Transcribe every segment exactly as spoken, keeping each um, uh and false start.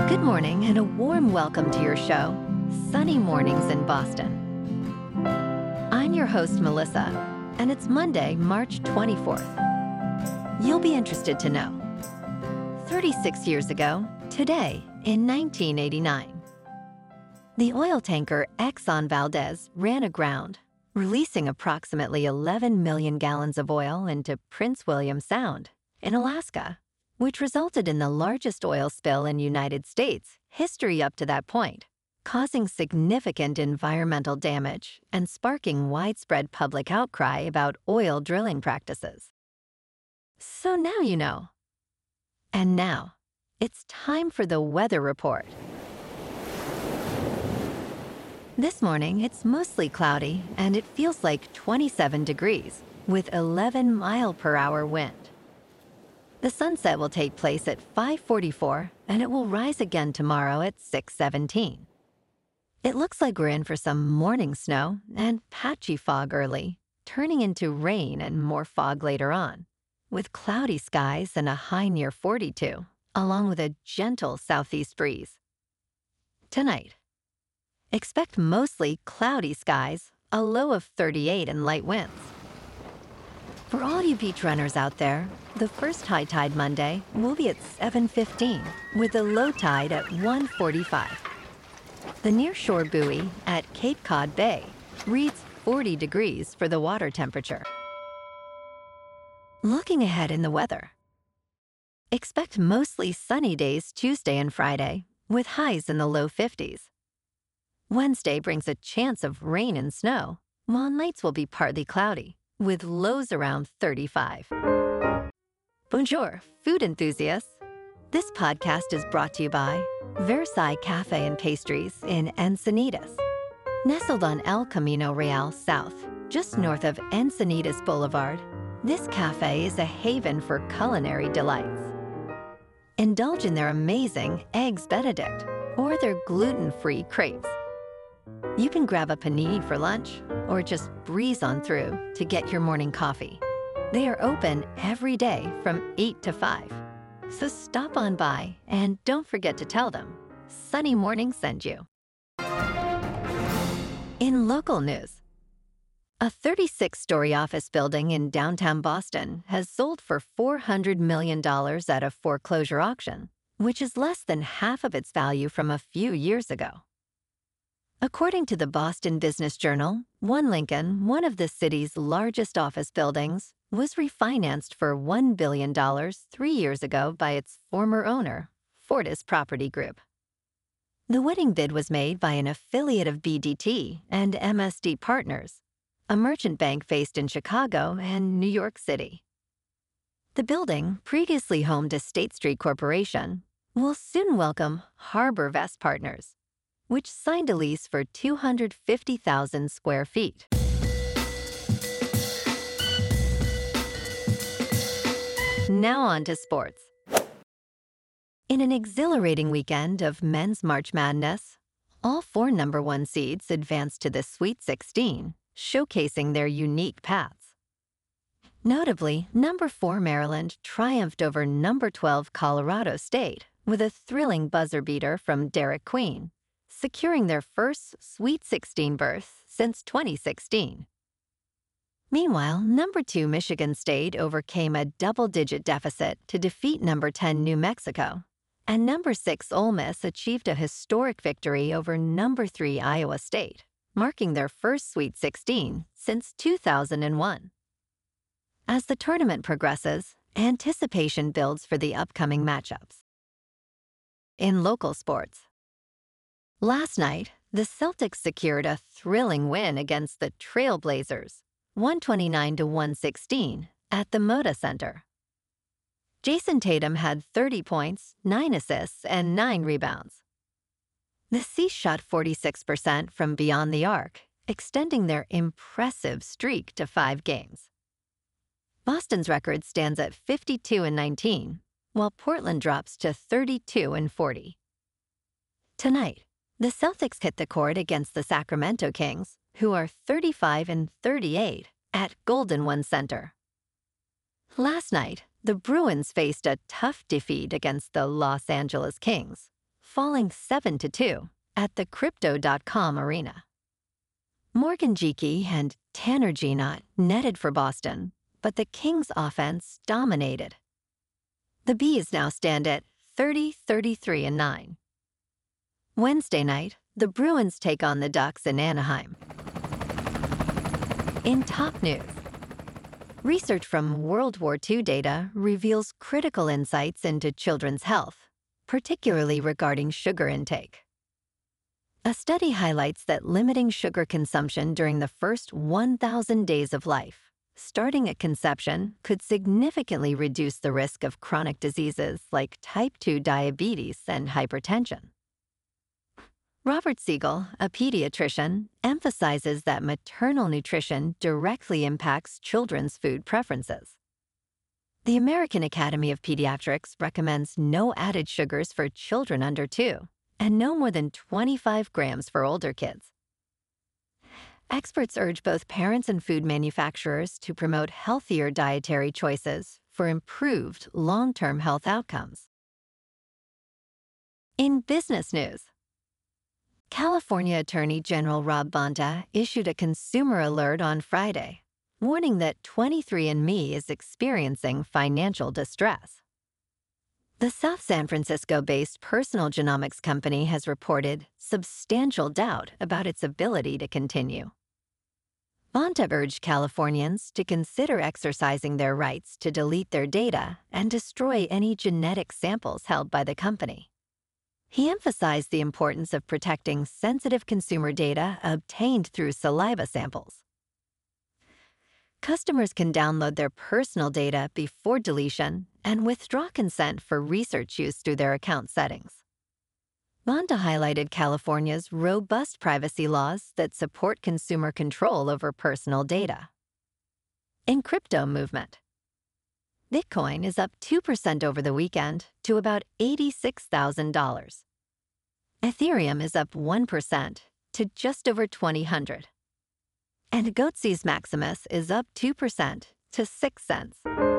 Good morning and a warm welcome to your show, Sunny Mornings in Boston. I'm your host, Melissa, and it's Monday, March twenty-fourth. You'll be interested to know. thirty-six years ago, today, in nineteen eighty-nine, the oil tanker Exxon Valdez ran aground, releasing approximately eleven million gallons of oil into Prince William Sound in Alaska, which resulted in the largest oil spill in United States history up to that point, causing significant environmental damage and sparking widespread public outcry about oil drilling practices. So now you know. And now, it's time for the weather report. This morning, it's mostly cloudy and it feels like twenty-seven degrees with eleven mile per hour wind. The sunset will take place at five forty-four, and it will rise again tomorrow at six seventeen. It looks like we're in for some morning snow and patchy fog early, turning into rain and more fog later on, with cloudy skies and a high near forty-two, along with a gentle southeast breeze. Tonight, expect mostly cloudy skies, a low of thirty-eight and light winds. For all you beach runners out there, the first high tide Monday will be at seven fifteen, with a low tide at one forty-five. The nearshore buoy at Cape Cod Bay reads forty degrees for the water temperature. Looking ahead in the weather, expect mostly sunny days Tuesday and Friday, with highs in the low fifties. Wednesday brings a chance of rain and snow, while nights will be partly cloudy, with lows around thirty-five. Bonjour, food enthusiasts. This podcast is brought to you by Versailles Cafe and Pastries in Encinitas. Nestled on El Camino Real South, just north of Encinitas Boulevard, this cafe is a haven for culinary delights. Indulge in their amazing Eggs Benedict or their gluten-free crepes. You can grab a panini for lunch or just breeze on through to get your morning coffee. They are open every day from eight to five. So stop on by and don't forget to tell them Sunny Morning sent you. In local news, a thirty-six story office building in downtown Boston has sold for four hundred million dollars at a foreclosure auction, which is less than half of its value from a few years ago. According to the Boston Business Journal, One Lincoln, one of the city's largest office buildings, was refinanced for one billion dollars three years ago by its former owner, Fortis Property Group. The winning bid was made by an affiliate of B D T and M S D Partners, a merchant bank based in Chicago and New York City. The building, previously home to State Street Corporation, will soon welcome Harbor Vest Partners, which signed a lease for two hundred fifty thousand square feet. Now on to sports. In an exhilarating weekend of men's March Madness, all four number one seeds advanced to the Sweet sixteen, showcasing their unique paths. Notably, number four Maryland triumphed over number twelve Colorado State with a thrilling buzzer beater from Derek Queen, securing their first Sweet sixteen berth since twenty sixteen. Meanwhile, number two Michigan State overcame a double-digit deficit to defeat number ten New Mexico, and number six Ole Miss achieved a historic victory over number three Iowa State, marking their first Sweet sixteen since two thousand one. As the tournament progresses, anticipation builds for the upcoming matchups. In local sports, last night, the Celtics secured a thrilling win against the Trailblazers, one twenty-nine to one sixteen, at the Moda Center. Jason Tatum had thirty points, nine assists, and nine rebounds. The C's shot forty-six percent from beyond the arc, extending their impressive streak to five games. Boston's record stands at fifty-two and nineteen, while Portland drops to thirty-two and forty. Tonight, the Celtics hit the court against the Sacramento Kings, who are thirty-five and thirty-eight, at Golden One Center. Last night, the Bruins faced a tough defeat against the Los Angeles Kings, falling seven to two at the Crypto dot com arena. Morgan Geekie and Tanner Gienot netted for Boston, but the Kings' offense dominated. The Bees now stand at thirty, thirty-three, and nine. Wednesday night, the Bruins take on the Ducks in Anaheim. In top news, research from World War Two data reveals critical insights into children's health, particularly regarding sugar intake. A study highlights that limiting sugar consumption during the first one thousand days of life, starting at conception, could significantly reduce the risk of chronic diseases like type two diabetes and hypertension. Robert Siegel, a pediatrician, emphasizes that maternal nutrition directly impacts children's food preferences. The American Academy of Pediatrics recommends no added sugars for children under two, and no more than twenty-five grams for older kids. Experts urge both parents and food manufacturers to promote healthier dietary choices for improved long-term health outcomes. In business news, California Attorney General Rob Bonta issued a consumer alert on Friday, warning that twenty-three and me is experiencing financial distress. The South San Francisco-based personal genomics company has reported substantial doubt about its ability to continue. Bonta urged Californians to consider exercising their rights to delete their data and destroy any genetic samples held by the company. He emphasized the importance of protecting sensitive consumer data obtained through saliva samples. Customers can download their personal data before deletion and withdraw consent for research use through their account settings. Bonta highlighted California's robust privacy laws that support consumer control over personal data. In crypto movement, Bitcoin is up two percent over the weekend to about eighty-six thousand dollars. Ethereum is up one percent to just over twenty hundred. And Goatse's Maximus is up two percent to six cents.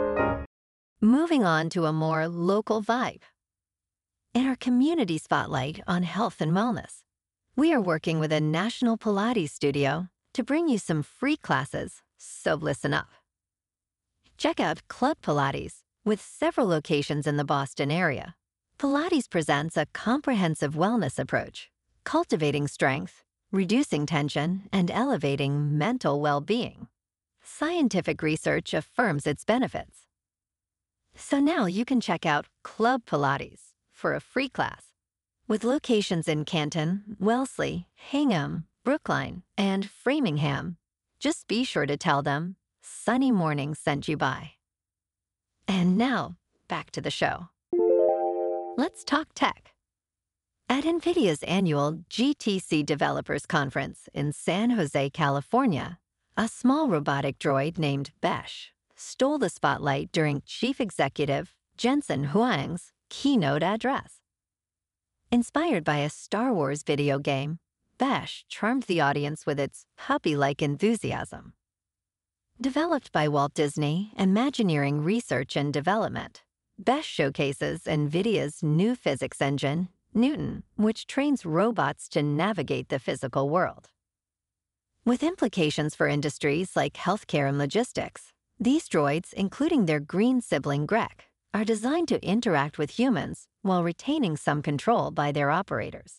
Moving on to a more local vibe. In our community spotlight on health and wellness, we are working with a national Pilates studio to bring you some free classes, so listen up. Check out Club Pilates, with several locations in the Boston area. Pilates presents a comprehensive wellness approach, cultivating strength, reducing tension, and elevating mental well-being. Scientific research affirms its benefits. So now you can check out Club Pilates for a free class. With locations in Canton, Wellesley, Hingham, Brookline, and Framingham, just be sure to tell them Sunny Morning sent you by. And now, back to the show. Let's talk tech. At NVIDIA's annual G T C Developers Conference in San Jose, California, a small robotic droid named Besh stole the spotlight during Chief Executive Jensen Huang's keynote address. Inspired by a Star Wars video game, Besh charmed the audience with its puppy-like enthusiasm. Developed by Walt Disney Imagineering Research and Development, Besh showcases NVIDIA's new physics engine, Newton, which trains robots to navigate the physical world. With implications for industries like healthcare and logistics, these droids, including their green sibling Grek, are designed to interact with humans while retaining some control by their operators.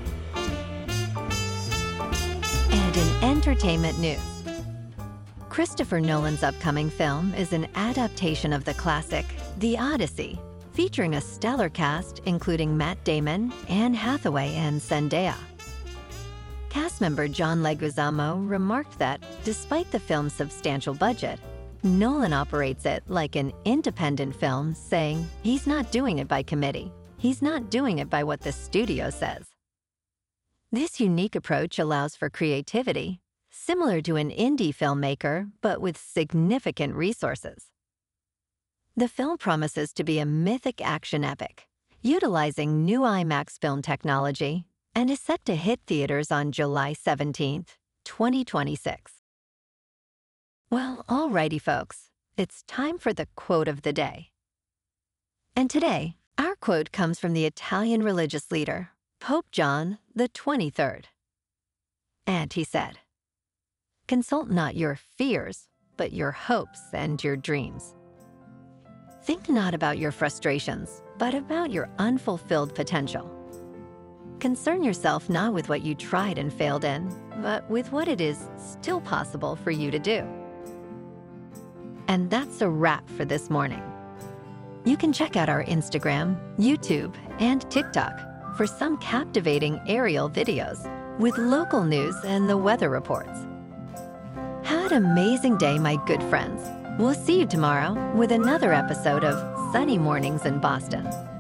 And in entertainment news, Christopher Nolan's upcoming film is an adaptation of the classic The Odyssey, featuring a stellar cast including Matt Damon, Anne Hathaway, and Zendaya. Cast member John Leguizamo remarked that, despite the film's substantial budget, Nolan operates it like an independent film, saying he's not doing it by committee. He's not doing it by what the studio says. This unique approach allows for creativity, similar to an indie filmmaker, but with significant resources. The film promises to be a mythic action epic, utilizing new IMAX film technology, and is set to hit theaters on July seventeenth, twenty twenty-six. Well, alrighty folks, it's time for the quote of the day. And today, Our quote comes from the Italian religious leader, Pope John the twenty-third. And he said, "Consult not your fears, but your hopes and your dreams." Think not about your frustrations, but about your unfulfilled potential. Concern yourself not with what you tried and failed in, but with what it is still possible for you to do. And that's a wrap for this morning. You can check out our Instagram, YouTube, and TikTok for some captivating aerial videos with local news and the weather reports. Have an amazing day, my good friends. We'll see you tomorrow with another episode of Sunny Mornings in Boston.